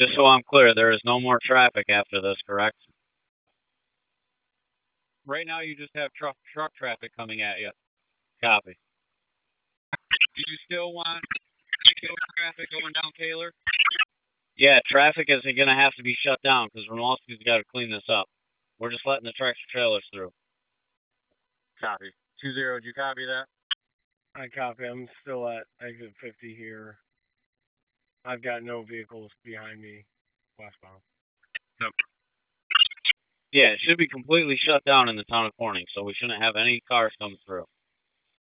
Just so I'm clear, there is no more traffic after this, correct? Right now, you just have truck traffic coming at you. Copy. Do you still want vehicular traffic going down Taylor? Yeah, traffic is going to have to be shut down because Rimowski's got to clean this up. We're just letting the tractor trailers through. Copy. 20, did you copy that? I copy. I'm still at exit 50 here. I've got no vehicles behind me westbound. Yep. Yeah, it should be completely shut down in the town of Corning, so we shouldn't have any cars come through.